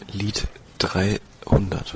Lied 300.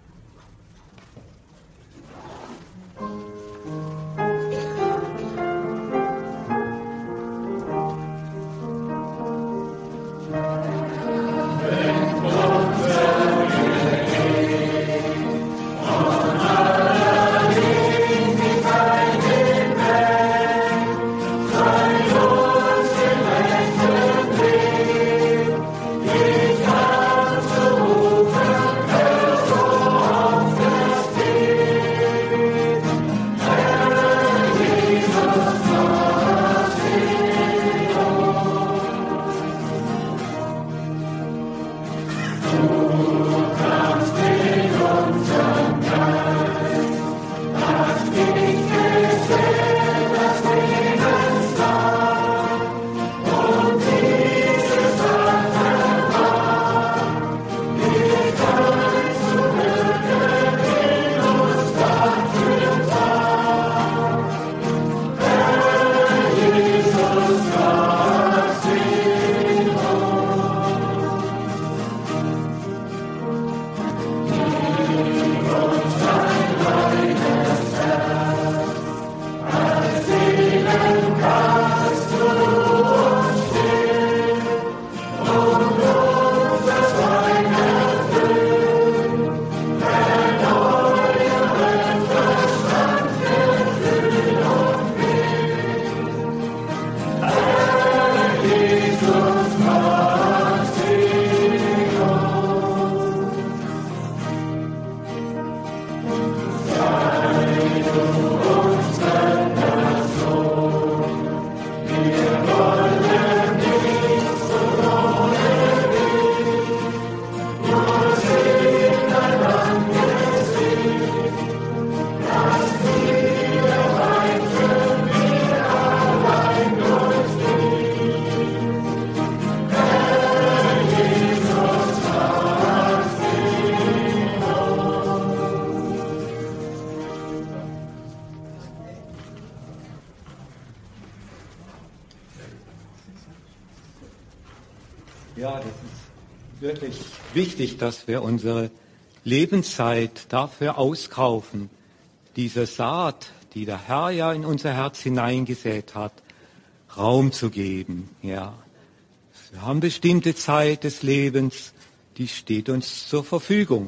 Ja, das ist wirklich wichtig, dass wir unsere Lebenszeit dafür auskaufen, diese Saat, die der Herr ja in unser Herz hineingesät hat, Raum zu geben. Ja, wir haben bestimmte Zeit des Lebens, die steht uns zur Verfügung.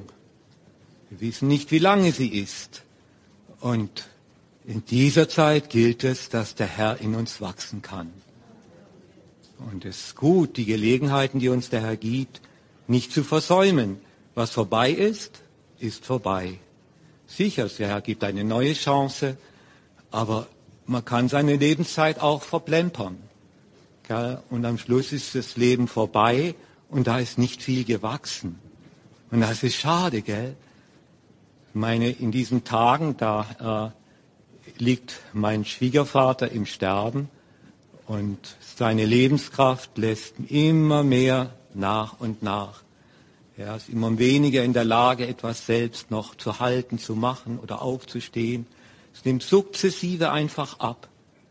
Wir wissen nicht, wie lange sie ist. Und in dieser Zeit gilt es, dass der Herr in uns wachsen kann. Und es ist gut, die Gelegenheiten, die uns der Herr gibt, nicht zu versäumen. Was vorbei ist, ist vorbei. Sicher, der Herr gibt eine neue Chance, aber man kann seine Lebenszeit auch verplempern. Gell? Und am Schluss ist das Leben vorbei und da ist nicht viel gewachsen. Und das ist schade, gell? Ich meine, in diesen Tagen, da liegt mein Schwiegervater im Sterben. Und seine Lebenskraft lässt immer mehr nach und nach. Er ist immer weniger in der Lage, etwas selbst noch zu halten, zu machen oder aufzustehen. Es nimmt sukzessive einfach ab.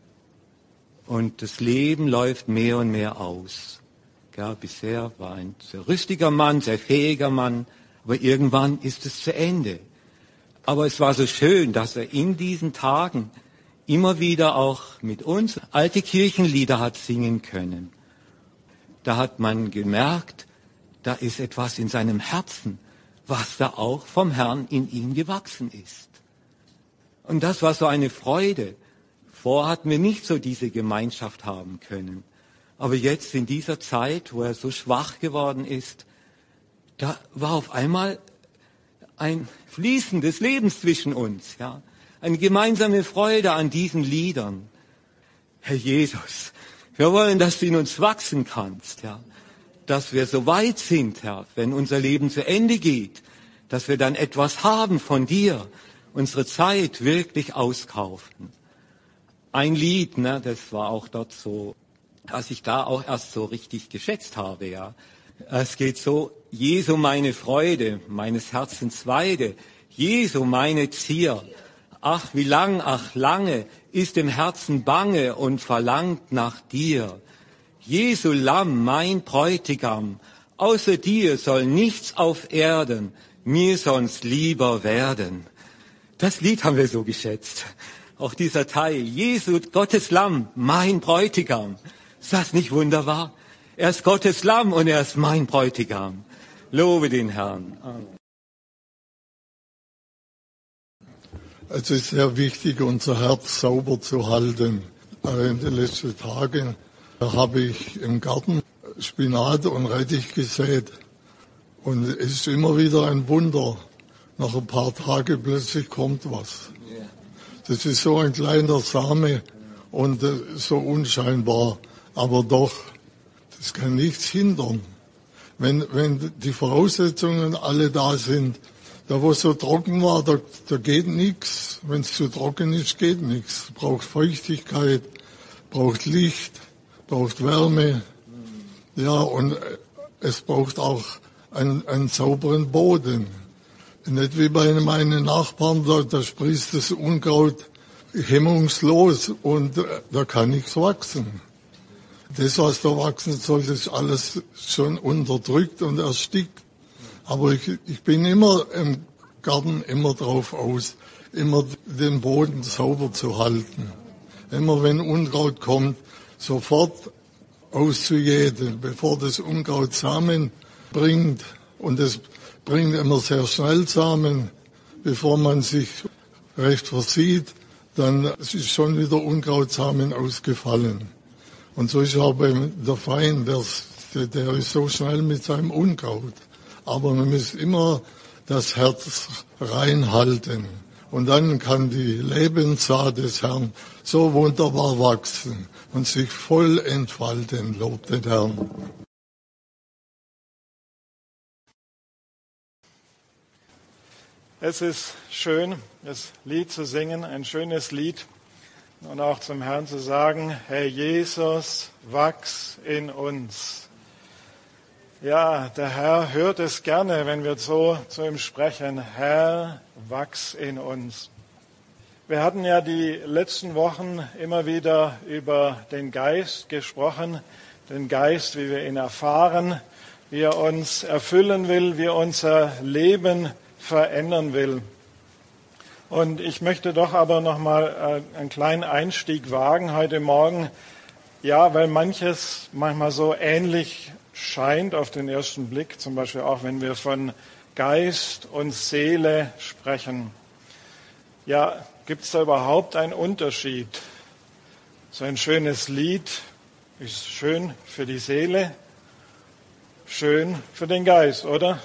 Und das Leben läuft mehr und mehr aus. Ja, bisher war ein sehr rüstiger Mann, sehr fähiger Mann, aber irgendwann ist es zu Ende. Aber es war so schön, dass er in diesen Tagen immer wieder auch mit uns alte Kirchenlieder hat singen können. Da hat man gemerkt, da ist etwas in seinem Herzen, was da auch vom Herrn in ihm gewachsen ist. Und das war so eine Freude. Vorher hatten wir nicht so diese Gemeinschaft haben können. Aber jetzt in dieser Zeit, wo er so schwach geworden ist, da war auf einmal ein Fließen des Lebens zwischen uns, ja. Eine gemeinsame Freude an diesen Liedern. Herr Jesus, wir wollen, dass du in uns wachsen kannst, ja. Dass wir so weit sind, Herr, wenn unser Leben zu Ende geht, dass wir dann etwas haben von dir, unsere Zeit wirklich auskaufen. Ein Lied, ne, das war auch dort so, dass ich da auch erst so richtig geschätzt habe, ja. Es geht so: Jesu meine Freude, meines Herzens Weide, Jesu meine Zier. Ach, wie lang, ach lange, ist im Herzen bange und verlangt nach dir. Jesu Lamm, mein Bräutigam, Außer dir soll nichts auf Erden mir sonst lieber werden. Das Lied haben wir so geschätzt. Auch dieser Teil, Jesu, Gottes Lamm, mein Bräutigam. Ist das nicht wunderbar? Er ist Gottes Lamm und er ist mein Bräutigam. Lobe den Herrn. Amen. Es ist sehr wichtig, unser Herz sauber zu halten. In den letzten Tagen habe ich im Garten Spinat und Rettich gesät. Und es ist immer wieder ein Wunder. Nach ein paar Tagen plötzlich kommt was. Das ist so ein kleiner Same und so unscheinbar. Aber doch, das kann nichts hindern. Wenn die Voraussetzungen alle da sind, da wo es so trocken war, da geht nichts. Wenn es zu trocken ist, geht nichts. Braucht Feuchtigkeit, braucht Licht, braucht Wärme. Ja, und es braucht auch einen sauberen Boden. Nicht wie bei meinen Nachbarn, da sprießt das Unkraut hemmungslos und da kann nichts wachsen. Das, was da wachsen soll, ist alles schon unterdrückt und erstickt. Aber ich bin immer im Garten immer drauf aus, immer den Boden sauber zu halten. Immer wenn Unkraut kommt, sofort auszujäten, bevor das Unkraut Samen bringt. Und es bringt immer sehr schnell Samen, bevor man sich recht versieht, dann ist schon wieder Unkrautsamen ausgefallen. Und so ist auch der Feind, der ist so schnell mit seinem Unkraut. Aber man muss immer das Herz reinhalten. Und dann kann die Lebenssaat des Herrn so wunderbar wachsen und sich voll entfalten. Lobt den Herrn. Es ist schön, das Lied zu singen, ein schönes Lied. Und auch zum Herrn zu sagen, Herr Jesus, wachs in uns. Ja, der Herr hört es gerne, wenn wir so zu ihm sprechen. Herr, wachs in uns. Wir hatten ja die letzten Wochen immer wieder über den Geist gesprochen. Den Geist, wie wir ihn erfahren, wie er uns erfüllen will, wie er unser Leben verändern will. Und ich möchte doch aber noch mal einen kleinen Einstieg wagen heute Morgen. Ja, weil manches manchmal so ähnlich scheint auf den ersten Blick, zum Beispiel auch wenn wir von Geist und Seele sprechen. Ja, gibt es da überhaupt einen Unterschied? So ein schönes Lied ist schön für die Seele, schön für den Geist, oder?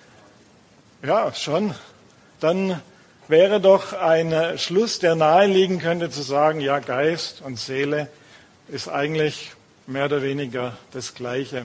Ja, schon. Dann wäre doch ein Schluss, der naheliegen könnte, zu sagen, ja, Geist und Seele ist eigentlich mehr oder weniger das Gleiche.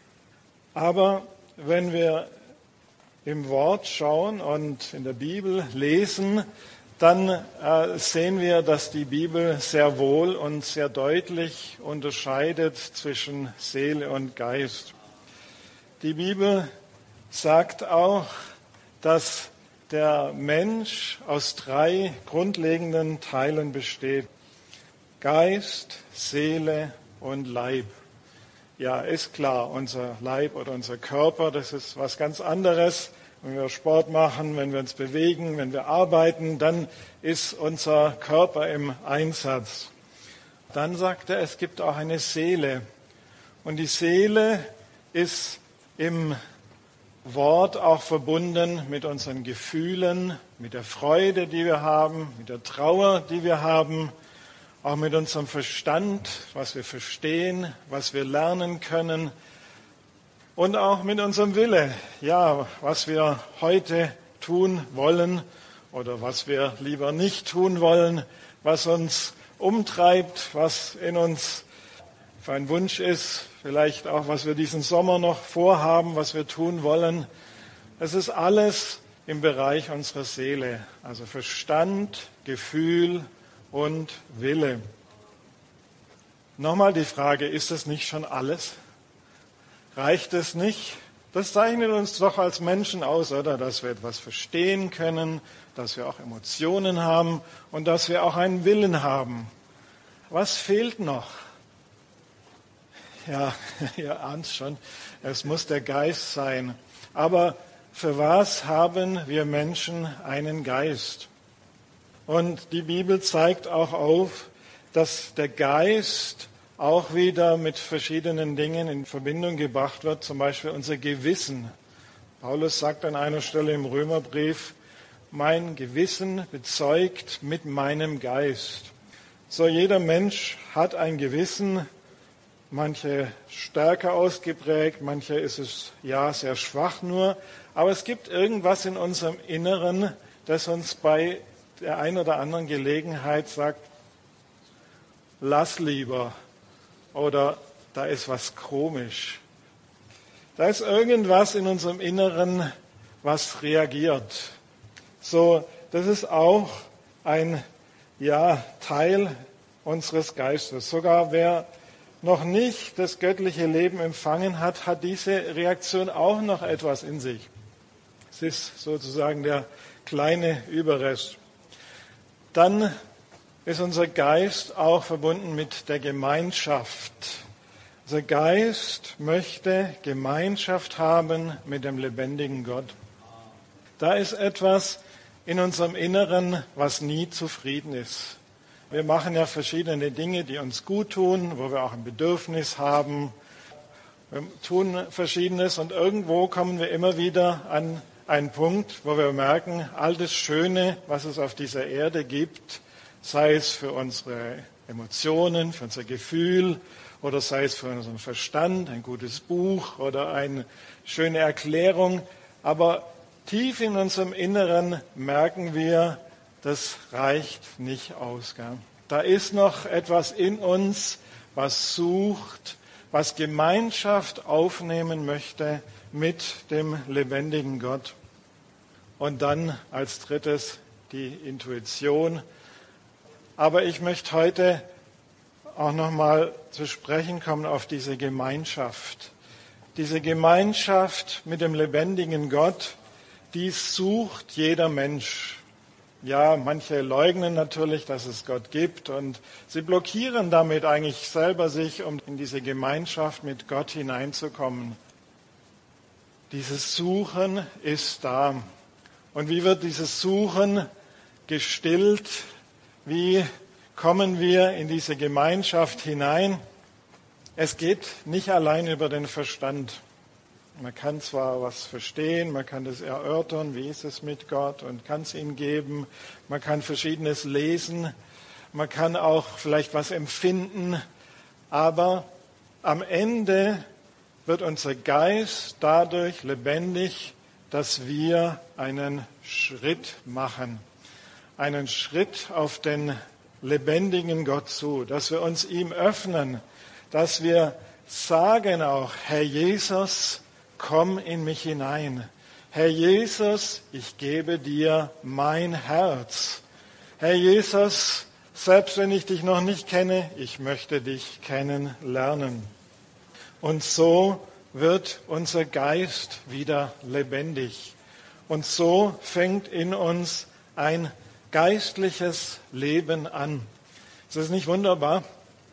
Aber wenn wir im Wort schauen und in der Bibel lesen, dann sehen wir, dass die Bibel sehr wohl und sehr deutlich unterscheidet zwischen Seele und Geist. Die Bibel sagt auch, dass der Mensch aus 3 grundlegenden Teilen besteht. Geist, Seele und Leib. Ja, ist klar, unser Leib oder unser Körper, das ist was ganz anderes. Wenn wir Sport machen, wenn wir uns bewegen, wenn wir arbeiten, dann ist unser Körper im Einsatz. Dann sagt er, es gibt auch eine Seele. Und die Seele ist im Wort auch verbunden mit unseren Gefühlen, mit der Freude, die wir haben, mit der Trauer, die wir haben, auch mit unserem Verstand, was wir verstehen, was wir lernen können und auch mit unserem Wille, ja, was wir heute tun wollen oder was wir lieber nicht tun wollen, was uns umtreibt, was in uns für ein Wunsch ist, vielleicht auch, was wir diesen Sommer noch vorhaben, was wir tun wollen. Es ist alles im Bereich unserer Seele, also Verstand, Gefühl und Wille. Nochmal die Frage, ist das nicht schon alles? Reicht es nicht? Das zeichnet uns doch als Menschen aus, oder? Dass wir etwas verstehen können, dass wir auch Emotionen haben und dass wir auch einen Willen haben. Was fehlt noch? Ja, ihr ahnt schon, es muss der Geist sein. Aber für was haben wir Menschen einen Geist? Und die Bibel zeigt auch auf, dass der Geist auch wieder mit verschiedenen Dingen in Verbindung gebracht wird, zum Beispiel unser Gewissen. Paulus sagt an einer Stelle im Römerbrief, mein Gewissen bezeugt mit meinem Geist. So, jeder Mensch hat ein Gewissen, manche stärker ausgeprägt, manche ist es ja sehr schwach nur, aber es gibt irgendwas in unserem Inneren, das uns bei der einen oder anderen Gelegenheit sagt, lass lieber oder da ist was komisch. Da ist irgendwas in unserem Inneren, was reagiert. So, das ist auch ein Teil unseres Geistes. Sogar wer noch nicht das göttliche Leben empfangen hat, hat diese Reaktion auch noch etwas in sich. Es ist sozusagen der kleine Überrest. Dann ist unser Geist auch verbunden mit der Gemeinschaft. Unser Geist möchte Gemeinschaft haben mit dem lebendigen Gott. Da ist etwas in unserem Inneren, was nie zufrieden ist. Wir machen ja verschiedene Dinge, die uns gut tun, wo wir auch ein Bedürfnis haben. Wir tun Verschiedenes und irgendwo kommen wir immer wieder an einen Punkt, wo wir merken, all das Schöne, was es auf dieser Erde gibt, sei es für unsere Emotionen, für unser Gefühl oder sei es für unseren Verstand, ein gutes Buch oder eine schöne Erklärung, aber tief in unserem Inneren merken wir, das reicht nicht aus. Gell? Da ist noch etwas in uns, was sucht, was Gemeinschaft aufnehmen möchte mit dem lebendigen Gott. Und dann als drittes die Intuition. Aber ich möchte heute auch nochmal zu sprechen kommen auf diese Gemeinschaft. Diese Gemeinschaft mit dem lebendigen Gott, die sucht jeder Mensch. Ja, manche leugnen natürlich, dass es Gott gibt und sie blockieren damit eigentlich selber sich, um in diese Gemeinschaft mit Gott hineinzukommen. Dieses Suchen ist da. Und wie wird dieses Suchen gestillt? Wie kommen wir in diese Gemeinschaft hinein? Es geht nicht allein über den Verstand. Man kann zwar was verstehen, man kann das erörtern, wie ist es mit Gott und kann es ihm geben. Man kann Verschiedenes lesen, man kann auch vielleicht was empfinden. Aber am Ende wird unser Geist dadurch lebendig, dass wir einen Schritt machen. Einen Schritt auf den lebendigen Gott zu, dass wir uns ihm öffnen, dass wir sagen auch, Herr Jesus, komm in mich hinein. Herr Jesus, ich gebe dir mein Herz. Herr Jesus, selbst wenn ich dich noch nicht kenne, ich möchte dich kennenlernen. Und so wird unser Geist wieder lebendig. Und so fängt in uns ein geistliches Leben an. Ist das nicht wunderbar?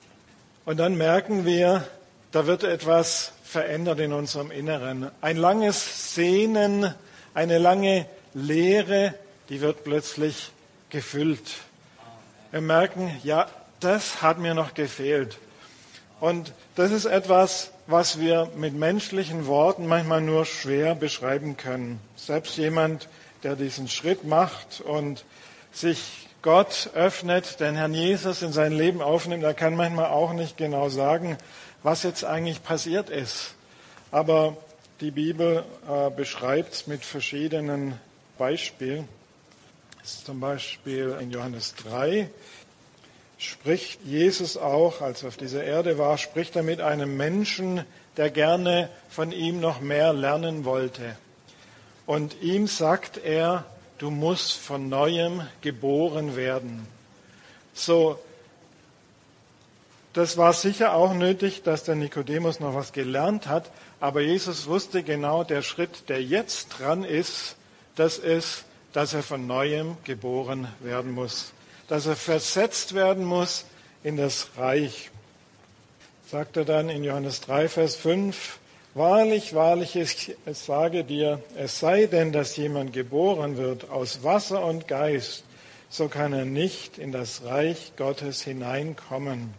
Und dann merken wir, da wird etwas verändert in unserem Inneren. Ein langes Sehnen, eine lange Leere, die wird plötzlich gefüllt. Wir merken, ja, das hat mir noch gefehlt. Und das ist etwas, was wir mit menschlichen Worten manchmal nur schwer beschreiben können. Selbst jemand, der diesen Schritt macht und sich Gott öffnet, den Herrn Jesus in sein Leben aufnimmt, der kann manchmal auch nicht genau sagen, was jetzt eigentlich passiert ist. Aber die Bibel beschreibt es mit verschiedenen Beispielen. Zum Beispiel in Johannes 3 spricht Jesus auch, als er auf dieser Erde war, spricht er mit einem Menschen, der gerne von ihm noch mehr lernen wollte. Und ihm sagt er, du musst von Neuem geboren werden. So, das war sicher auch nötig, dass der Nikodemus noch was gelernt hat, aber Jesus wusste genau, der Schritt, der jetzt dran ist, das ist, dass er von Neuem geboren werden muss, dass er versetzt werden muss in das Reich. sagt er dann in Johannes 3, Vers 5, wahrlich, wahrlich, ich sage dir, es sei denn, dass jemand geboren wird aus Wasser und Geist, so kann er nicht in das Reich Gottes hineinkommen.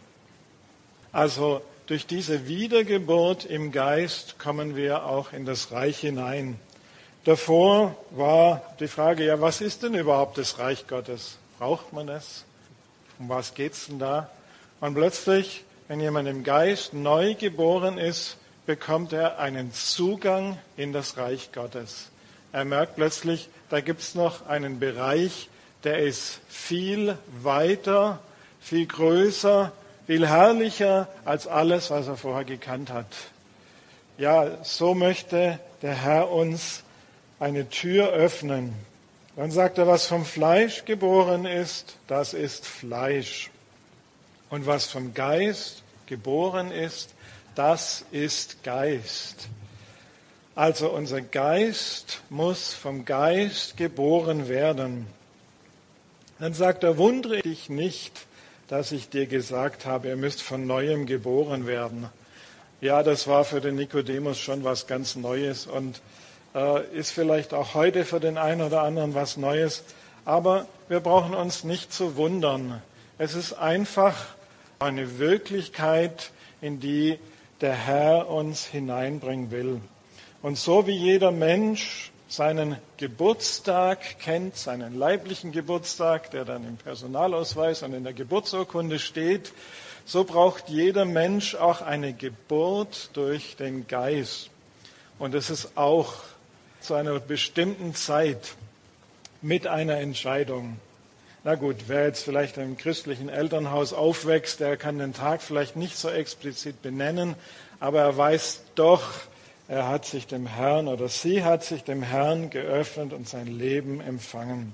Also durch diese Wiedergeburt im Geist kommen wir auch in das Reich hinein. Davor war die Frage, ja, was ist denn überhaupt das Reich Gottes? Braucht man es? Um was geht's denn da? Und plötzlich, wenn jemand im Geist neu geboren ist, bekommt er einen Zugang in das Reich Gottes. Er merkt plötzlich, da gibt's noch einen Bereich, der ist viel weiter, viel größer, viel herrlicher als alles, was er vorher gekannt hat. Ja, so möchte der Herr uns eine Tür öffnen. Dann sagt er, was vom Fleisch geboren ist, das ist Fleisch. Und was vom Geist geboren ist, das ist Geist. Also unser Geist muss vom Geist geboren werden. Dann sagt er, wundere dich nicht, dass ich dir gesagt habe, ihr müsst von Neuem geboren werden. Ja, das war für den Nikodemus schon was ganz Neues und ist vielleicht auch heute für den einen oder anderen was Neues. Aber wir brauchen uns nicht zu wundern. Es ist einfach eine Wirklichkeit, in die der Herr uns hineinbringen will. Und so wie jeder Mensch seinen Geburtstag kennt, seinen leiblichen Geburtstag, der dann im Personalausweis und in der Geburtsurkunde steht, so braucht jeder Mensch auch eine Geburt durch den Geist. Und es ist auch zu einer bestimmten Zeit mit einer Entscheidung. Na gut, wer jetzt vielleicht im christlichen Elternhaus aufwächst, der kann den Tag vielleicht nicht so explizit benennen, aber er weiß doch, er hat sich dem Herrn oder sie hat sich dem Herrn geöffnet und sein Leben empfangen.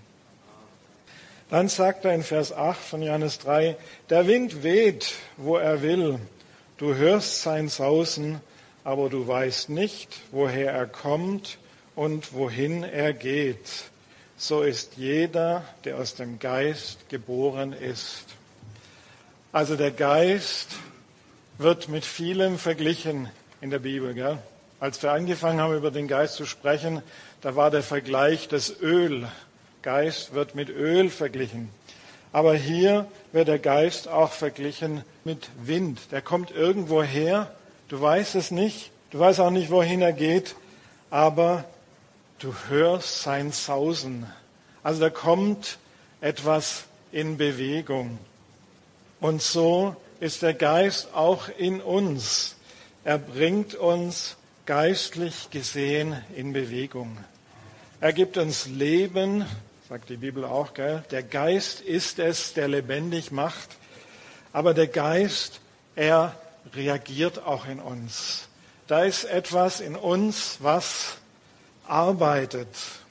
Dann sagt er in Vers 8 von Johannes 3, der Wind weht, wo er will. Du hörst sein Sausen, aber du weißt nicht, woher er kommt und wohin er geht. So ist jeder, der aus dem Geist geboren ist. Also der Geist wird mit vielem verglichen in der Bibel, gell? Als wir angefangen haben, über den Geist zu sprechen, da war der Vergleich das Öl. Geist wird mit Öl verglichen. Aber hier wird der Geist auch verglichen mit Wind. Der kommt irgendwo her, du weißt es nicht, du weißt auch nicht, wohin er geht, aber du hörst sein Sausen. Also da kommt etwas in Bewegung. Und so ist der Geist auch in uns. Er bringt uns geistlich gesehen in Bewegung. Er gibt uns Leben, sagt die Bibel auch, gell? Der Geist ist es, der lebendig macht. Aber der Geist, er reagiert auch in uns. Da ist etwas in uns, was arbeitet.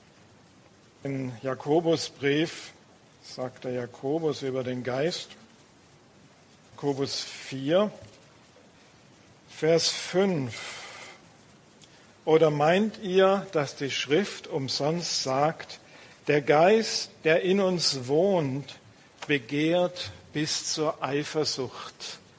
In Jakobusbrief sagt der Jakobus über den Geist, Jakobus 4, Vers 5. Oder meint ihr, dass die Schrift umsonst sagt, der Geist, der in uns wohnt, begehrt bis zur Eifersucht?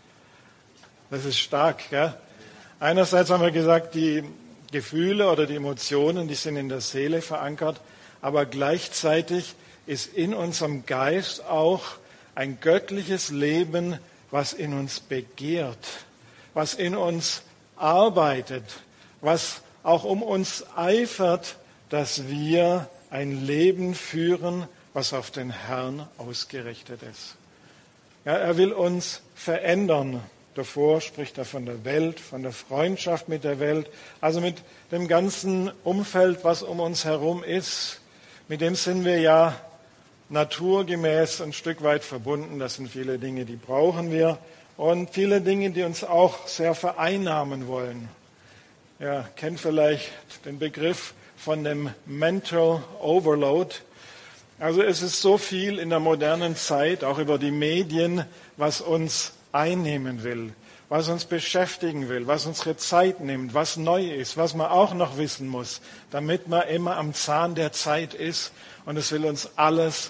Das ist stark, gell? Einerseits haben wir gesagt, die Gefühle oder die Emotionen, die sind in der Seele verankert, aber gleichzeitig ist in unserem Geist auch ein göttliches Leben, was in uns begehrt, was in uns arbeitet, was auch um uns eifert, dass wir ein Leben führen, was auf den Herrn ausgerichtet ist. Ja, er will uns verändern. Davor spricht er von der Welt, von der Freundschaft mit der Welt, also mit dem ganzen Umfeld, was um uns herum ist. Mit dem sind wir ja naturgemäß ein Stück weit verbunden. Das sind viele Dinge, die brauchen wir und viele Dinge, die uns auch sehr vereinnahmen wollen. Ja, kennt vielleicht den Begriff von dem Mental Overload. Also es ist so viel in der modernen Zeit, auch über die Medien, was uns einnehmen will, was uns beschäftigen will, was unsere Zeit nimmt, was neu ist, was man auch noch wissen muss, damit man immer am Zahn der Zeit ist. Und es will uns alles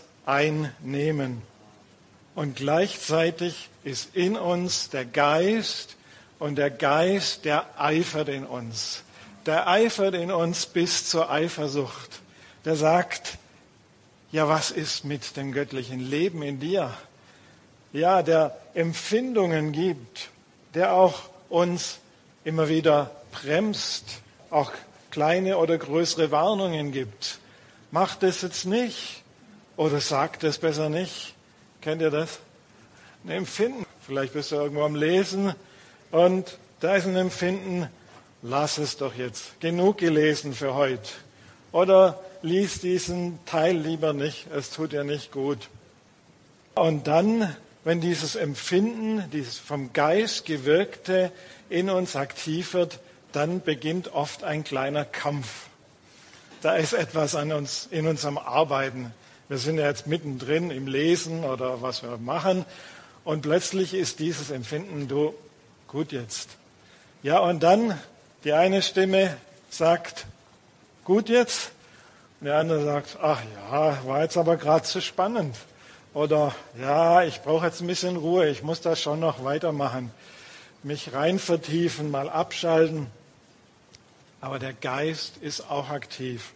einnehmen. Und gleichzeitig ist in uns der Geist Und der Geist, der eifert in uns. Der eifert in uns bis zur Eifersucht. Der sagt, ja, was ist mit dem göttlichen Leben in dir? Ja, der Empfindungen gibt, der auch uns immer wieder bremst, auch kleine oder größere Warnungen gibt. Mach das jetzt nicht oder sag das besser nicht. Kennt ihr das? Ein Empfinden. Vielleicht bist du irgendwo am Lesen und da ist ein Empfinden, lass es doch jetzt. Genug gelesen für heute. Oder lies diesen Teil lieber nicht, es tut dir nicht gut. Und dann, wenn dieses Empfinden, dieses vom Geist gewirkte in uns aktiv wird, dann beginnt oft ein kleiner Kampf. Da ist etwas an uns, in uns am Arbeiten. Wir sind ja jetzt mittendrin im Lesen oder was wir machen. Und plötzlich ist dieses Empfinden, du, gut jetzt. Ja, und dann die eine Stimme sagt, gut jetzt. Und der andere sagt, ach ja, war jetzt aber gerade zu spannend. Oder ja, ich brauche jetzt ein bisschen Ruhe, ich muss das schon noch weitermachen. Mich rein vertiefen, mal abschalten. Aber der Geist ist auch aktiv.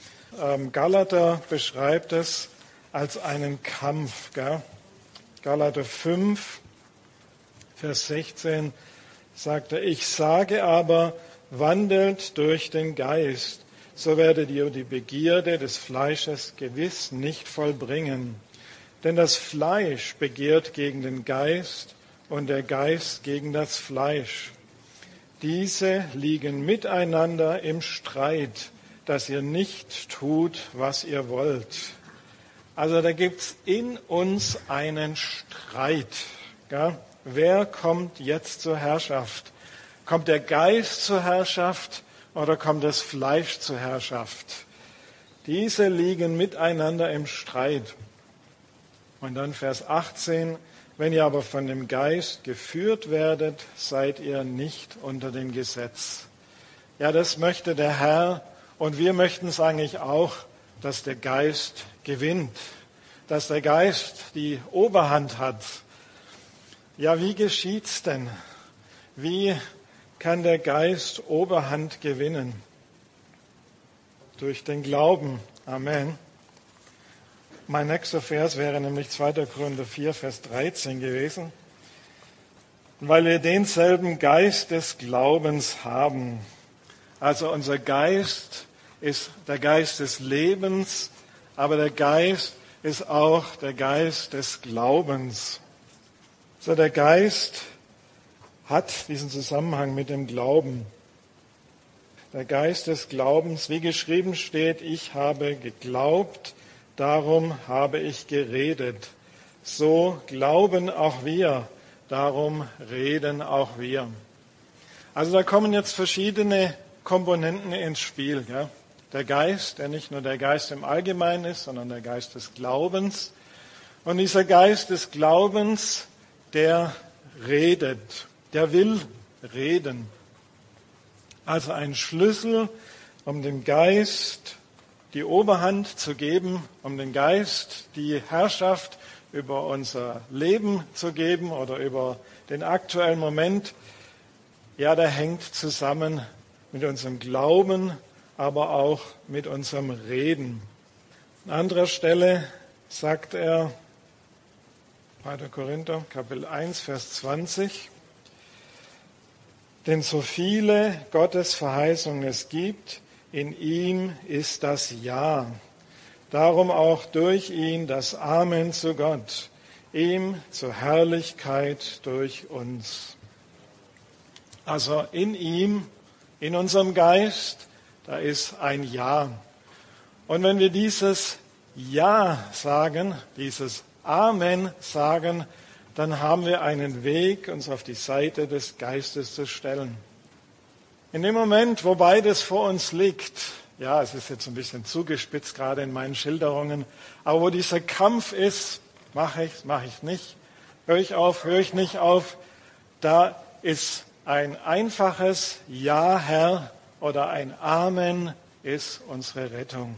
Galater beschreibt es als einen Kampf. Gell? Galater 5, Vers 16 sagt er, ich sage aber, wandelt durch den Geist, so werdet ihr die Begierde des Fleisches gewiss nicht vollbringen. Denn das Fleisch begehrt gegen den Geist und der Geist gegen das Fleisch. Diese liegen miteinander im Streit, dass ihr nicht tut, was ihr wollt. Also da gibt's in uns einen Streit. Gell? Wer kommt jetzt zur Herrschaft? Kommt der Geist zur Herrschaft oder kommt das Fleisch zur Herrschaft? Diese liegen miteinander im Streit. Und dann Vers 18, wenn ihr aber von dem Geist geführt werdet, seid ihr nicht unter dem Gesetz. Ja, das möchte der Herr und wir möchten es eigentlich auch, dass der Geist gewinnt, dass der Geist die Oberhand hat. Ja, wie geschieht's denn? Wie kann der Geist Oberhand gewinnen? Durch den Glauben. Amen. Mein nächster Vers wäre nämlich 2. Korinther 4, Vers 13 gewesen. Weil wir denselben Geist des Glaubens haben. Also unser Geist ist der Geist des Lebens, aber der Geist ist auch der Geist des Glaubens. So der Geist hat diesen Zusammenhang mit dem Glauben. Der Geist des Glaubens, wie geschrieben steht, ich habe geglaubt, darum habe ich geredet. So glauben auch wir, darum reden auch wir. Also da kommen jetzt verschiedene Komponenten ins Spiel. Gell? Der Geist, der nicht nur der Geist im Allgemeinen ist, sondern der Geist des Glaubens. Und dieser Geist des Glaubens, der redet, der will reden. Also ein Schlüssel, um dem Geist die Oberhand zu geben, um dem Geist die Herrschaft über unser Leben zu geben oder über den aktuellen Moment. Ja, der hängt zusammen mit unserem Glauben, aber auch mit unserem Reden. An anderer Stelle sagt er, 2. Korinther, Kapitel 1, Vers 20, denn so viele Gottes Verheißungen es gibt, in ihm ist das Ja. Darum auch durch ihn das Amen zu Gott, ihm zur Herrlichkeit durch uns. Also in ihm, in unserem Geist, da ist ein Ja. Und wenn wir dieses Ja sagen, dieses Amen sagen, dann haben wir einen Weg, uns auf die Seite des Geistes zu stellen. In dem Moment, wo beides vor uns liegt, ja, es ist jetzt ein bisschen zugespitzt gerade in meinen Schilderungen, aber wo dieser Kampf ist, mache ich nicht, höre ich auf, höre ich nicht auf, da ist ein einfaches Ja, Herr, oder ein Amen ist unsere Rettung.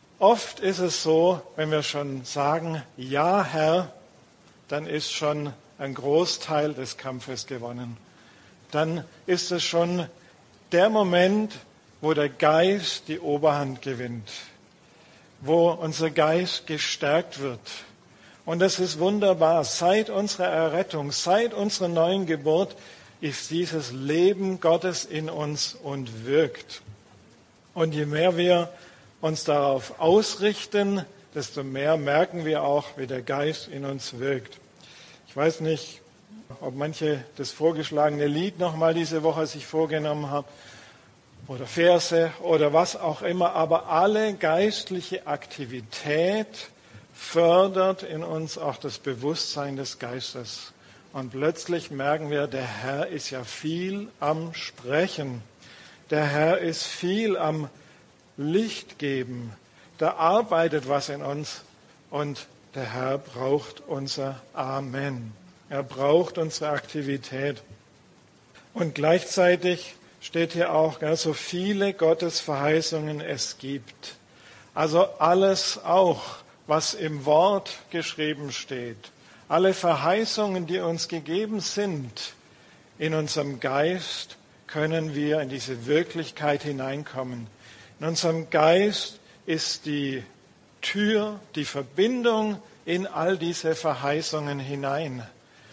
Oft ist es so, wenn wir schon sagen, Ja, Herr, dann ist schon einen Großteil des Kampfes gewonnen. Dann ist es schon der Moment, wo der Geist die Oberhand gewinnt, wo unser Geist gestärkt wird. Und das ist wunderbar. Seit unserer Errettung, seit unserer neuen Geburt ist dieses Leben Gottes in uns und wirkt. Und je mehr wir uns darauf ausrichten, desto mehr merken wir auch, wie der Geist in uns wirkt. Ich weiß nicht, ob manche das vorgeschlagene Lied nochmal diese Woche sich vorgenommen haben oder Verse oder was auch immer, aber alle geistliche Aktivität fördert in uns auch das Bewusstsein des Geistes. Und plötzlich merken wir, der Herr ist ja viel am Sprechen. Der Herr ist viel am Licht geben. Da arbeitet was in uns und der Herr braucht unser Amen. Er braucht unsere Aktivität. Und gleichzeitig steht hier auch, so viele Gottesverheißungen es gibt. Also alles auch, was im Wort geschrieben steht. Alle Verheißungen, die uns gegeben sind, in unserem Geist können wir in diese Wirklichkeit hineinkommen. In unserem Geist ist die Tür, die Verbindung in all diese Verheißungen hinein.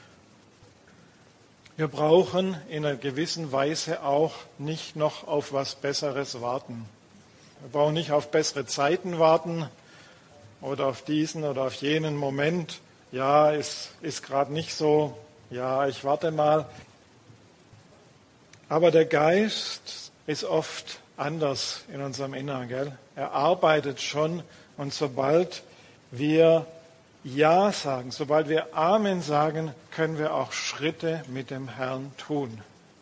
Wir brauchen in einer gewissen Weise auch nicht noch auf was Besseres warten. Wir brauchen nicht auf bessere Zeiten warten oder auf diesen oder auf jenen Moment. Ja, ist gerade nicht so. Ja, ich warte mal. Aber der Geist ist oft anders in unserem Inneren, gell? Er arbeitet schon und sobald wir Ja sagen, sobald wir Amen sagen, können wir auch Schritte mit dem Herrn tun.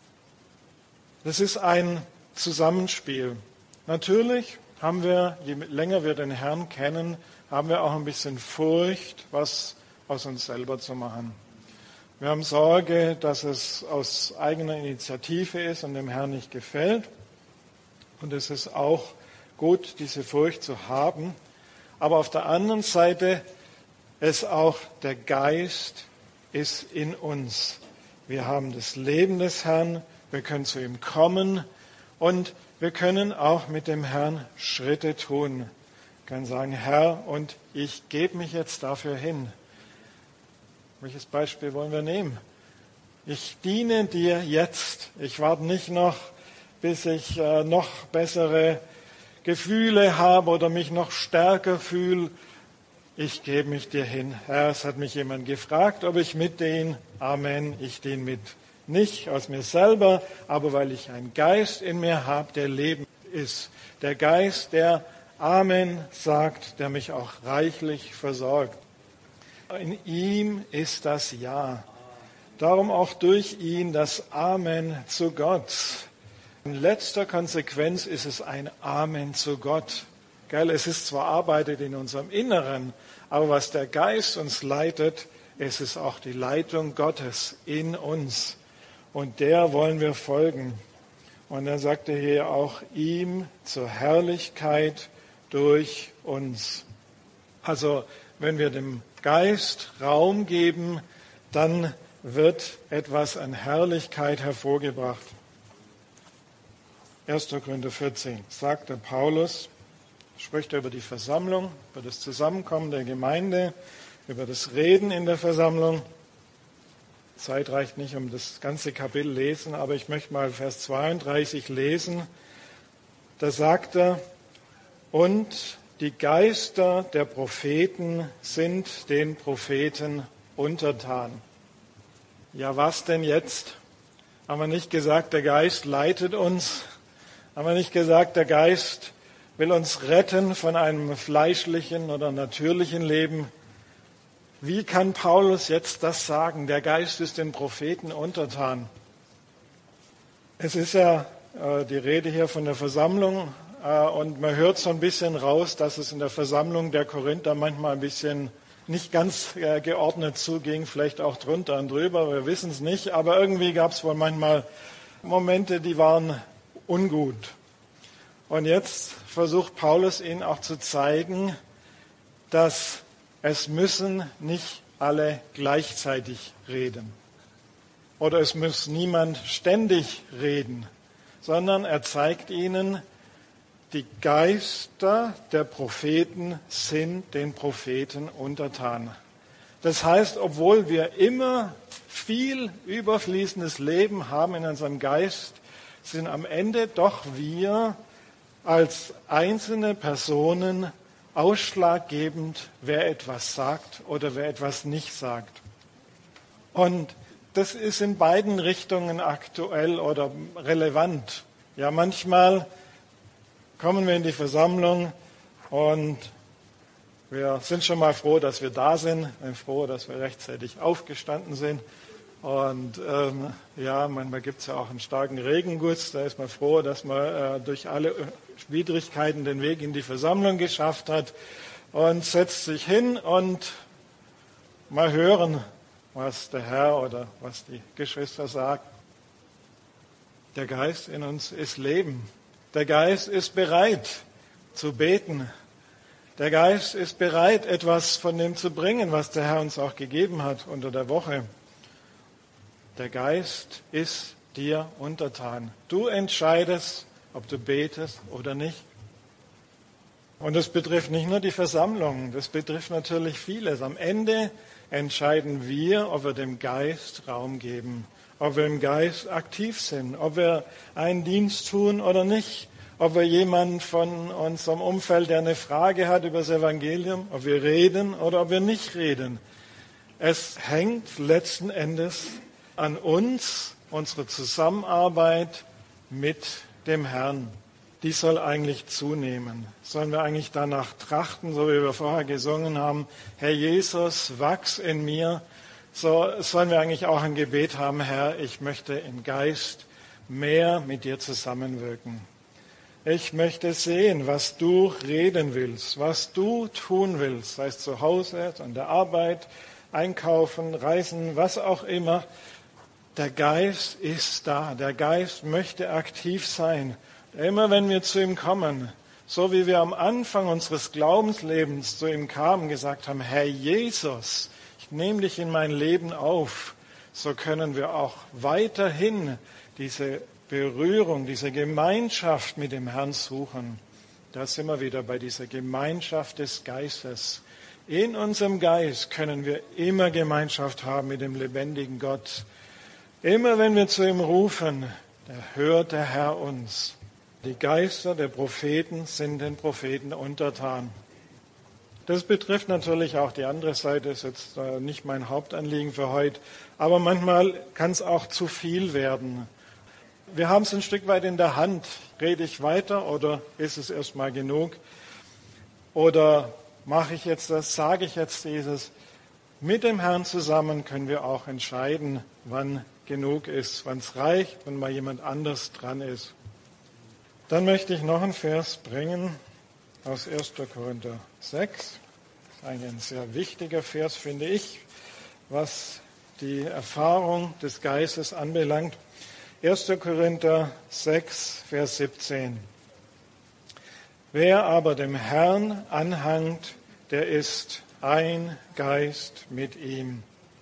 Das ist ein Zusammenspiel. Natürlich haben wir, je länger wir den Herrn kennen, haben wir auch ein bisschen Furcht, was aus uns selber zu machen. Wir haben Sorge, dass es aus eigener Initiative ist und dem Herrn nicht gefällt. Und es ist auch gut, diese Furcht zu haben. Aber auf der anderen Seite ist auch der Geist ist in uns. Wir haben das Leben des Herrn, wir können zu ihm kommen und wir können auch mit dem Herrn Schritte tun. Ich kann sagen, Herr, und ich gebe mich jetzt dafür hin. Welches Beispiel wollen wir nehmen? Ich diene dir jetzt. Ich warte nicht noch, bis ich noch bessere Gefühle habe oder mich noch stärker fühle. Ich gebe mich dir hin. Herr, es hat mich jemand gefragt, ob ich mitdiene. Amen, ich diene mit. Nicht aus mir selber, aber weil ich einen Geist in mir habe, der Leben ist. Der Geist, der Amen sagt, der mich auch reichlich versorgt. In ihm ist das Ja. Darum auch durch ihn das Amen zu Gott. In letzter Konsequenz ist es ein Amen zu Gott. Gell, es ist zwar arbeitet in unserem Inneren, aber was der Geist uns leitet, es ist auch die Leitung Gottes in uns. Und der wollen wir folgen. Und dann sagt er hier auch, ihm zur Herrlichkeit durch uns. Also wenn wir dem Geist Raum geben, dann wird etwas an Herrlichkeit hervorgebracht. 1. Korinther 14 sagt der Paulus, spricht er über die Versammlung, über das Zusammenkommen der Gemeinde, über das Reden in der Versammlung. Zeit reicht nicht, um das ganze Kapitel lesen, aber ich möchte mal Vers 32 lesen. Da sagt er, und die Geister der Propheten sind den Propheten untertan. Ja, was denn jetzt? Haben wir nicht gesagt, der Geist leitet uns? Haben wir nicht gesagt, der Geist will uns retten von einem fleischlichen oder natürlichen Leben? Wie kann Paulus jetzt das sagen? Der Geist ist den Propheten untertan. Es ist ja die Rede hier von der Versammlung und man hört so ein bisschen raus, dass es in der Versammlung der Korinther manchmal ein bisschen nicht ganz geordnet zuging, vielleicht auch drunter und drüber, wir wissen es nicht, aber irgendwie gab es wohl manchmal Momente, die waren ungut. Und jetzt versucht Paulus ihnen auch zu zeigen, dass es müssen nicht alle gleichzeitig reden. Oder es muss niemand ständig reden, sondern er zeigt ihnen, die Geister der Propheten sind den Propheten untertan. Das heißt, obwohl wir immer viel überfließendes Leben haben in unserem Geist, sind am Ende doch wir als einzelne Personen ausschlaggebend, wer etwas sagt oder wer etwas nicht sagt. Und das ist in beiden Richtungen aktuell oder relevant. Ja, manchmal kommen wir in die Versammlung und wir sind schon mal froh, dass wir da sind, froh, dass wir rechtzeitig aufgestanden sind. Und manchmal gibt es ja auch einen starken Regenguss, da ist man froh, dass man durch alle Widrigkeiten den Weg in die Versammlung geschafft hat und setzt sich hin und mal hören, was der Herr oder was die Geschwister sagen. Der Geist in uns ist Leben. Der Geist ist bereit zu beten. Der Geist ist bereit, etwas von dem zu bringen, was der Herr uns auch gegeben hat unter der Woche. Der Geist ist dir untertan. Du entscheidest, ob du betest oder nicht. Und das betrifft nicht nur die Versammlung, das betrifft natürlich vieles. Am Ende entscheiden wir, ob wir dem Geist Raum geben, ob wir im Geist aktiv sind, ob wir einen Dienst tun oder nicht, ob wir jemanden von unserem Umfeld, der eine Frage hat über das Evangelium, ob wir reden oder ob wir nicht reden. Es hängt letzten Endes an uns, unsere Zusammenarbeit mit dem Herrn. Die soll eigentlich zunehmen. Sollen wir eigentlich danach trachten, so wie wir vorher gesungen haben, Herr Jesus, wachs in mir. So sollen wir eigentlich auch ein Gebet haben, Herr, ich möchte im Geist mehr mit dir zusammenwirken. Ich möchte sehen, was du reden willst, was du tun willst, sei es zu Hause, an der Arbeit, einkaufen, reisen, was auch immer. Der Geist ist da, der Geist möchte aktiv sein. Immer wenn wir zu ihm kommen, so wie wir am Anfang unseres Glaubenslebens zu ihm kamen, gesagt haben, Herr Jesus, ich nehme dich in mein Leben auf, so können wir auch weiterhin diese Berührung, diese Gemeinschaft mit dem Herrn suchen. Da sind wir wieder bei dieser Gemeinschaft des Geistes. In unserem Geist können wir immer Gemeinschaft haben mit dem lebendigen Gott. Immer wenn wir zu ihm rufen, da hört der Herr uns. Die Geister der Propheten sind den Propheten untertan. Das betrifft natürlich auch die andere Seite, ist jetzt nicht mein Hauptanliegen für heute, aber manchmal kann es auch zu viel werden. Wir haben es ein Stück weit in der Hand. Rede ich weiter oder ist es erstmal genug? Oder mache ich jetzt das, sage ich jetzt dieses? Mit dem Herrn zusammen können wir auch entscheiden, wann genug ist, wann es reicht, wenn mal jemand anders dran ist. Dann möchte ich noch einen Vers bringen aus 1. Korinther 6. Das ist eigentlich ein sehr wichtiger Vers, finde ich, was die Erfahrung des Geistes anbelangt. 1. Korinther 6, Vers 17. Wer aber dem Herrn anhangt, der ist ein Geist mit ihm.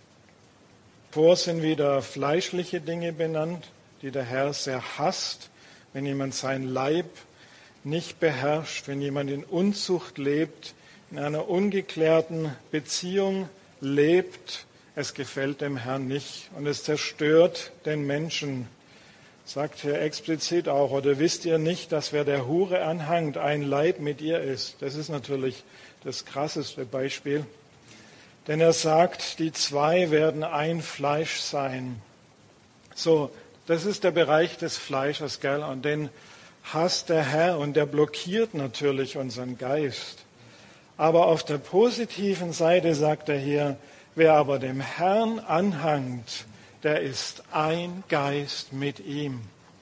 Vor sind wieder fleischliche Dinge benannt, die der Herr sehr hasst, wenn jemand sein Leib nicht beherrscht, wenn jemand in Unzucht lebt, in einer ungeklärten Beziehung lebt. Es gefällt dem Herrn nicht und es zerstört den Menschen. Sagt hier explizit auch, oder wisst ihr nicht, dass wer der Hure anhangt, ein Leib mit ihr ist? Das ist natürlich das krasseste Beispiel. Denn er sagt, die zwei werden ein Fleisch sein. So, das ist der Bereich des Fleisches, gell? Und den hasst der Herr und der blockiert natürlich unseren Geist. Aber auf der positiven Seite sagt er hier, wer aber dem Herrn anhangt, der ist ein Geist mit ihm.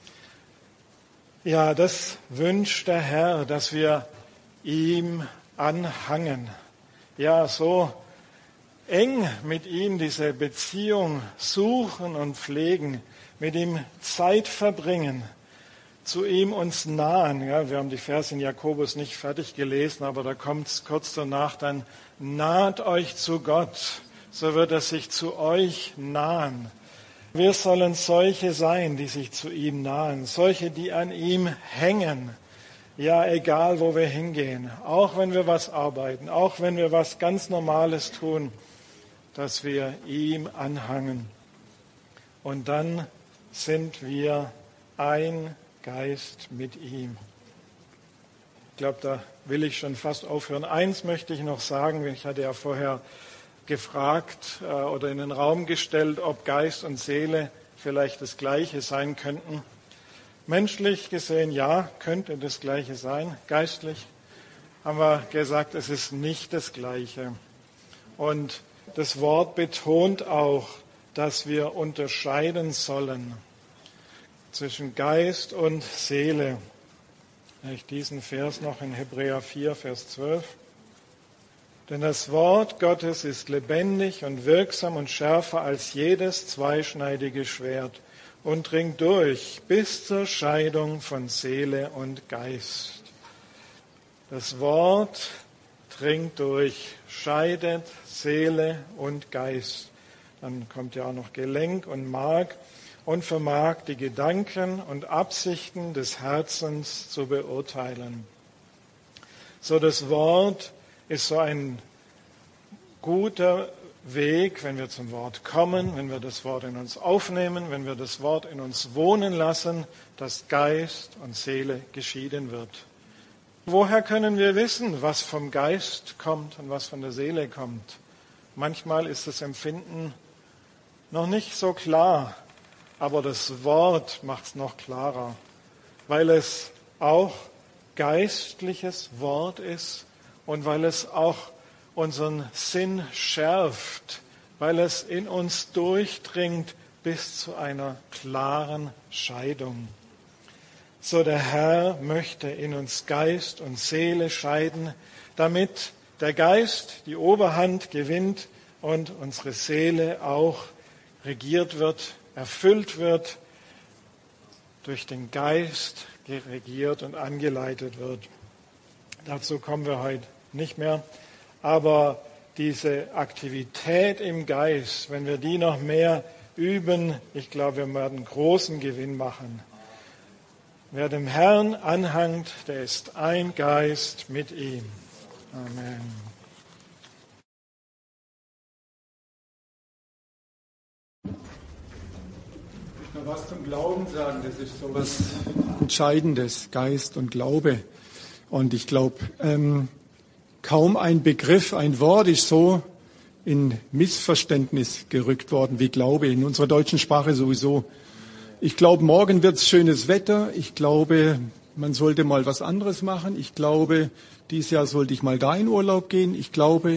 Ja, das wünscht der Herr, dass wir ihm anhangen. Ja, so eng mit ihm diese Beziehung suchen und pflegen, mit ihm Zeit verbringen, zu ihm uns nahen. Ja, wir haben die Verse in Jakobus nicht fertig gelesen, aber da kommt es kurz danach dann, naht euch zu Gott, so wird er sich zu euch nahen. Wir sollen solche sein, die sich zu ihm nahen, solche, die an ihm hängen. Ja, egal, wo wir hingehen, auch wenn wir was arbeiten, auch wenn wir was ganz Normales tun, dass wir ihm anhangen. Und dann sind wir ein Geist mit ihm. Ich glaube, da will ich schon fast aufhören. Eins möchte ich noch sagen, ich hatte ja vorher gefragt oder in den Raum gestellt, ob Geist und Seele vielleicht das Gleiche sein könnten. Menschlich gesehen, ja, könnte das Gleiche sein. Geistlich haben wir gesagt, es ist nicht das Gleiche. Und das Wort betont auch, dass wir unterscheiden sollen zwischen Geist und Seele. Vielleicht diesen Vers noch in Hebräer 4, Vers 12. Denn das Wort Gottes ist lebendig und wirksam und schärfer als jedes zweischneidige Schwert und dringt durch bis zur Scheidung von Seele und Geist. Das Wort dringt durch, scheidet Seele und Geist. Dann kommt ja auch noch Gelenk und Mark und vermag die Gedanken und Absichten des Herzens zu beurteilen. So, das Wort ist so ein guter Weg, wenn wir zum Wort kommen, wenn wir das Wort in uns aufnehmen, wenn wir das Wort in uns wohnen lassen, dass Geist und Seele geschieden wird. Woher können wir wissen, was vom Geist kommt und was von der Seele kommt? Manchmal ist das Empfinden noch nicht so klar, aber das Wort macht es noch klarer, weil es auch geistliches Wort ist und weil es auch unseren Sinn schärft, weil es in uns durchdringt bis zu einer klaren Scheidung. So, der Herr möchte in uns Geist und Seele scheiden, damit der Geist die Oberhand gewinnt und unsere Seele auch regiert wird, erfüllt wird, durch den Geist regiert und angeleitet wird. Dazu kommen wir heute nicht mehr. Aber diese Aktivität im Geist, wenn wir die noch mehr üben, ich glaube, wir werden großen Gewinn machen. Wer dem Herrn anhangt, der ist ein Geist mit ihm. Amen. Ich will noch was zum Glauben sagen. Das ist so was Entscheidendes, Geist und Glaube. Und ich glaube, kaum ein Begriff, ein Wort ist so in Missverständnis gerückt worden wie Glaube, in unserer deutschen Sprache sowieso. Ich glaube, morgen wird es schönes Wetter. Ich glaube, man sollte mal was anderes machen. Ich glaube, dieses Jahr sollte ich mal da in Urlaub gehen. Ich glaube.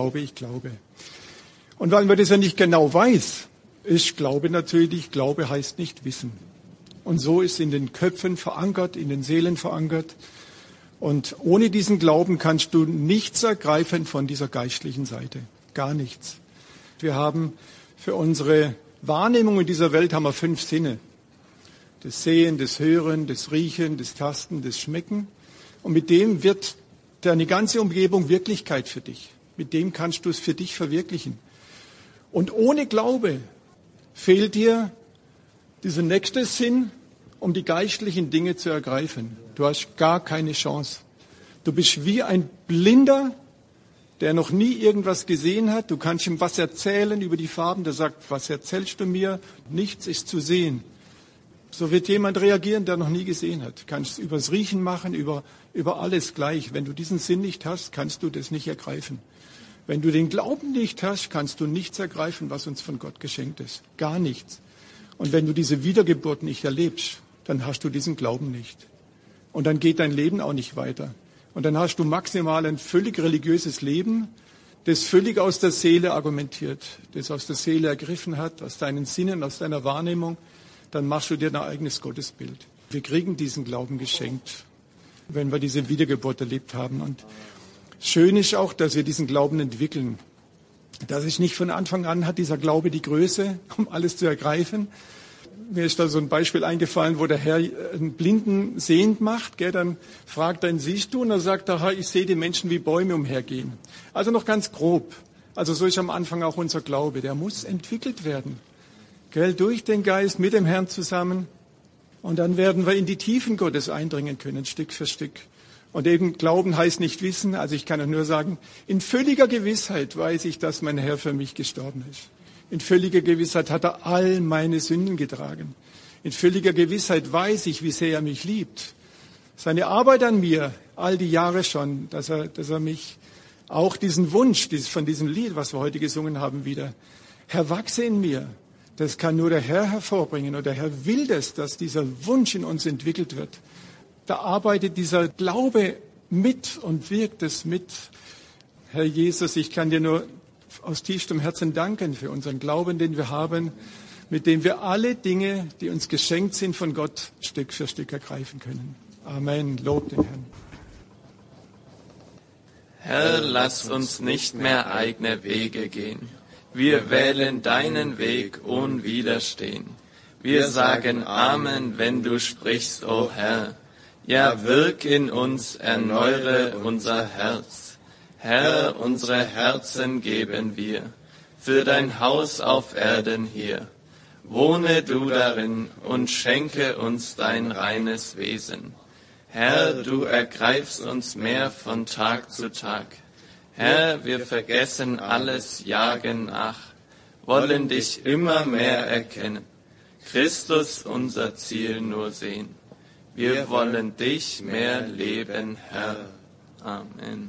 Und weil man das ja nicht genau weiß, ist Glaube natürlich, Glaube heißt nicht wissen. Und so ist in den Köpfen verankert, in den Seelen verankert. Und ohne diesen Glauben kannst du nichts ergreifen von dieser geistlichen Seite. Gar nichts. Wir haben für unsere Wahrnehmung in dieser Welt haben wir 5 Sinne. Das Sehen, das Hören, das Riechen, das Tasten, das Schmecken. Und mit dem wird deine ganze Umgebung Wirklichkeit für dich. Mit dem kannst du es für dich verwirklichen. Und ohne Glaube fehlt dir dieser nächste Sinn, um die geistlichen Dinge zu ergreifen. Du hast gar keine Chance. Du bist wie ein Blinder, der noch nie irgendwas gesehen hat. Du kannst ihm was erzählen über die Farben. Der sagt, was erzählst du mir? Nichts ist zu sehen. So wird jemand reagieren, der noch nie gesehen hat. Du kannst übers Riechen machen, über alles gleich. Wenn du diesen Sinn nicht hast, kannst du das nicht ergreifen. Wenn du den Glauben nicht hast, kannst du nichts ergreifen, was uns von Gott geschenkt ist. Gar nichts. Und wenn du diese Wiedergeburt nicht erlebst, dann hast du diesen Glauben nicht. Und dann geht dein Leben auch nicht weiter. Und dann hast du maximal ein völlig religiöses Leben, das völlig aus der Seele argumentiert, das aus der Seele ergriffen hat, aus deinen Sinnen, aus deiner Wahrnehmung. Dann machst du dir dein eigenes Gottesbild. Wir kriegen diesen Glauben geschenkt, wenn wir diese Wiedergeburt erlebt haben. Und schön ist auch, dass wir diesen Glauben entwickeln. Das ist nicht von Anfang an, hat dieser Glaube die Größe, um alles zu ergreifen. Mir ist da so ein Beispiel eingefallen, wo der Herr einen Blinden sehend macht. Dann fragt er ihn, siehst du? Und dann sagt er, ich sehe die Menschen wie Bäume umhergehen. Also noch ganz grob. Also so ist am Anfang auch unser Glaube. Der muss entwickelt werden. Gell? Durch den Geist, mit dem Herrn zusammen. Und dann werden wir in die Tiefen Gottes eindringen können, Stück für Stück. Und eben Glauben heißt nicht wissen. Also ich kann auch nur sagen, in völliger Gewissheit weiß ich, dass mein Herr für mich gestorben ist. In völliger Gewissheit hat er all meine Sünden getragen. In völliger Gewissheit weiß ich, wie sehr er mich liebt. Seine Arbeit an mir, all die Jahre schon, dass er mich auch diesen Wunsch von diesem Lied, was wir heute gesungen haben, wieder, Herr, wachse in mir. Das kann nur der Herr hervorbringen und der Herr will das, dass dieser Wunsch in uns entwickelt wird. Da arbeitet dieser Glaube mit und wirkt es mit. Herr Jesus, ich kann dir nur aus tiefstem Herzen danken für unseren Glauben, den wir haben, mit dem wir alle Dinge, die uns geschenkt sind von Gott, Stück für Stück ergreifen können. Amen. Lob den Herrn. Herr, lass uns nicht mehr eigene Wege gehen. Wir wählen deinen Weg ohne Widerstehen. Wir sagen Amen, wenn du sprichst, o Herr. Ja, wirk in uns, erneuere unser Herz. Herr, unsere Herzen geben wir für dein Haus auf Erden hier. Wohne du darin und schenke uns dein reines Wesen. Herr, du ergreifst uns mehr von Tag zu Tag. Herr, wir vergessen alles, jagen nach, wollen dich immer mehr erkennen. Christus unser Ziel nur sehen. Wir wollen dich mehr leben, Herr. Amen.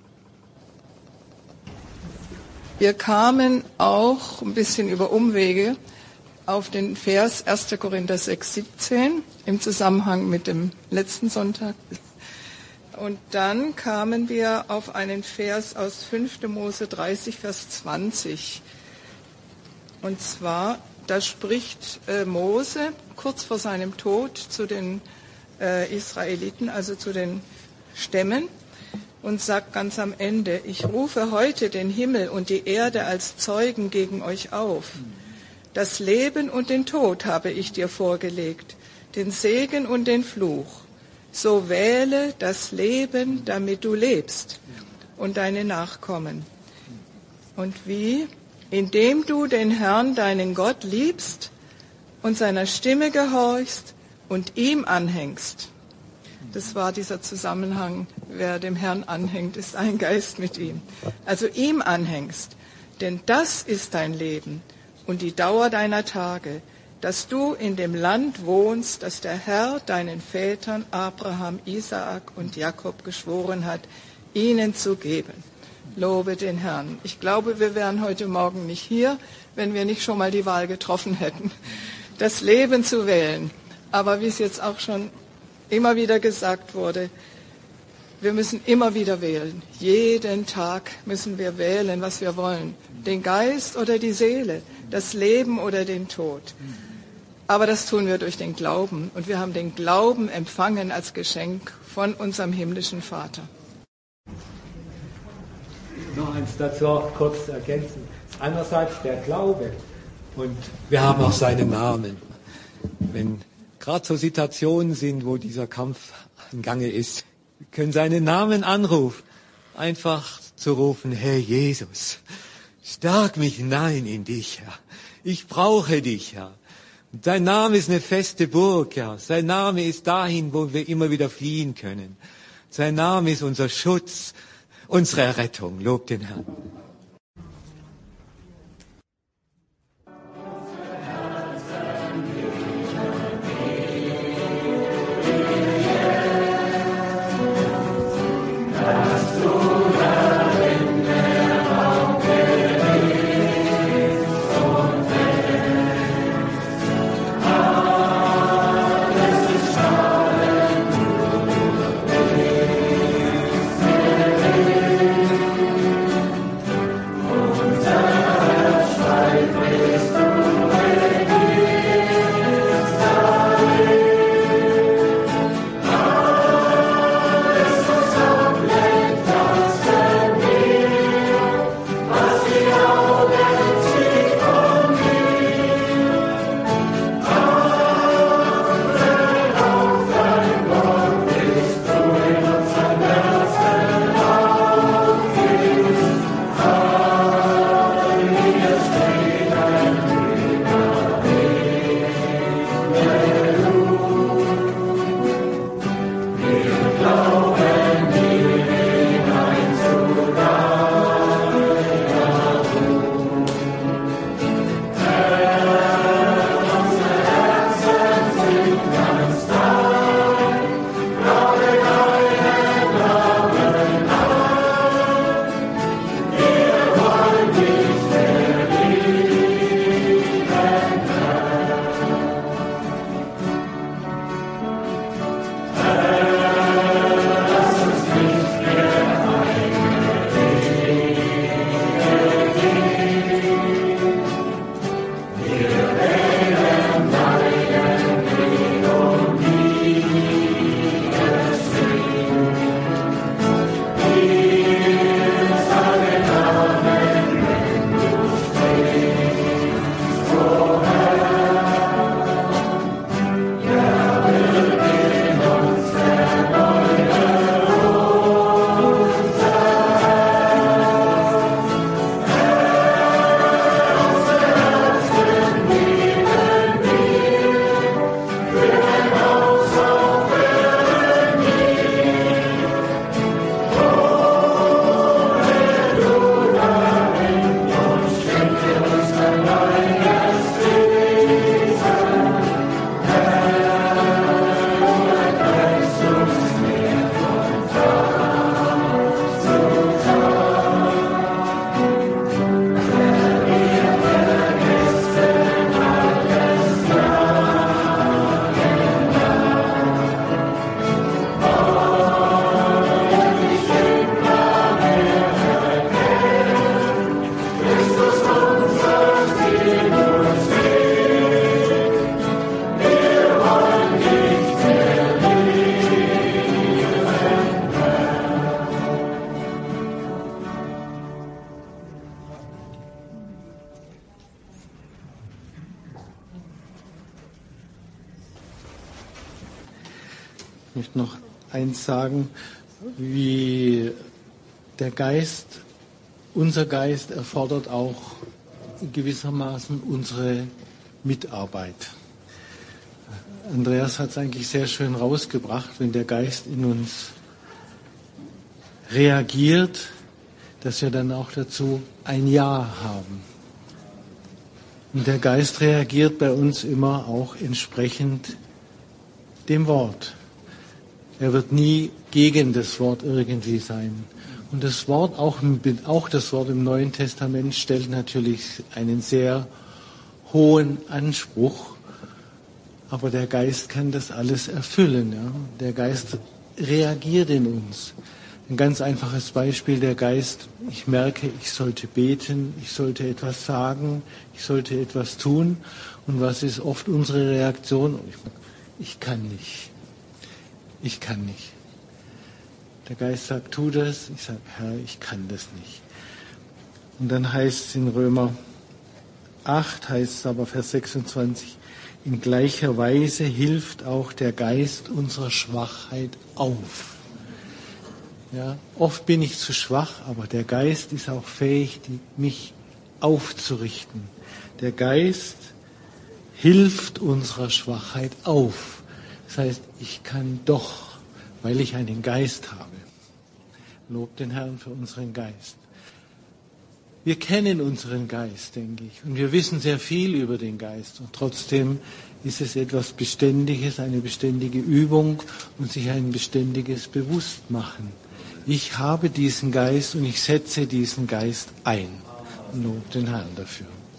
Wir kamen auch ein bisschen über Umwege auf den Vers 1. Korinther 6,17 im Zusammenhang mit dem letzten Sonntag. Und dann kamen wir auf einen Vers aus 5. Mose 30, Vers 20. Und zwar, da spricht Mose kurz vor seinem Tod zu den Israeliten, also zu den Stämmen, und sagt ganz am Ende, ich rufe heute den Himmel und die Erde als Zeugen gegen euch auf. Das Leben und den Tod habe ich dir vorgelegt, den Segen und den Fluch. So wähle das Leben, damit du lebst und deine Nachkommen. Und wie? Indem du den Herrn, deinen Gott, liebst und seiner Stimme gehorchst und ihm anhängst. Das war dieser Zusammenhang, wer dem Herrn anhängt, ist ein Geist mit ihm. Also ihm anhängst, denn das ist dein Leben und die Dauer deiner Tage, dass du in dem Land wohnst, das der Herr deinen Vätern Abraham, Isaak und Jakob geschworen hat, ihnen zu geben. Lobe den Herrn. Ich glaube, wir wären heute Morgen nicht hier, wenn wir nicht schon mal die Wahl getroffen hätten, das Leben zu wählen. Aber wie es jetzt auch schon immer wieder gesagt wurde, wir müssen immer wieder wählen. Jeden Tag müssen wir wählen, was wir wollen. Den Geist oder die Seele, das Leben oder den Tod. Aber das tun wir durch den Glauben. Und wir haben den Glauben empfangen als Geschenk von unserem himmlischen Vater. Noch eins dazu auch kurz ergänzen. Einerseits der Glaube und wir haben auch seinen Namen. Wenn gerade so Situationen sind, wo dieser Kampf im Gange ist, wir können seinen Namen anrufen, einfach zu rufen, Herr Jesus, stärk mich hinein in dich, Herr. Ich brauche dich, Herr. Und dein Name ist eine feste Burg, Herr. Sein Name ist dahin, wo wir immer wieder fliehen können. Sein Name ist unser Schutz, unsere Rettung. Lob den Herrn. Ich möchte noch eins sagen, wie der Geist, unser Geist erfordert auch gewissermaßen unsere Mitarbeit. Andreas hat es eigentlich sehr schön rausgebracht, wenn der Geist in uns reagiert, dass wir dann auch dazu ein Ja haben. Und der Geist reagiert bei uns immer auch entsprechend dem Wort. Er wird nie gegen das Wort irgendwie sein. Und das Wort, auch das Wort im Neuen Testament, stellt natürlich einen sehr hohen Anspruch. Aber der Geist kann das alles erfüllen. Ja? Der Geist reagiert in uns. Ein ganz einfaches Beispiel, der Geist, ich merke, ich sollte beten, ich sollte etwas sagen, ich sollte etwas tun. Und was ist oft unsere Reaktion? Ich kann nicht. Ich kann nicht. Der Geist sagt, tu das. Ich sage, Herr, ich kann das nicht. Und dann heißt es in Römer 8, heißt es aber Vers 26, in gleicher Weise hilft auch der Geist unserer Schwachheit auf. Ja, oft bin ich zu schwach, aber der Geist ist auch fähig, mich aufzurichten. Der Geist hilft unserer Schwachheit auf. Das heißt, ich kann doch, weil ich einen Geist habe. Lob den Herrn für unseren Geist. Wir kennen unseren Geist, denke ich, und wir wissen sehr viel über den Geist. Und trotzdem ist es etwas Beständiges, eine beständige Übung und sich ein beständiges Bewusstmachen. Ich habe diesen Geist und ich setze diesen Geist ein. Lob den Herrn dafür.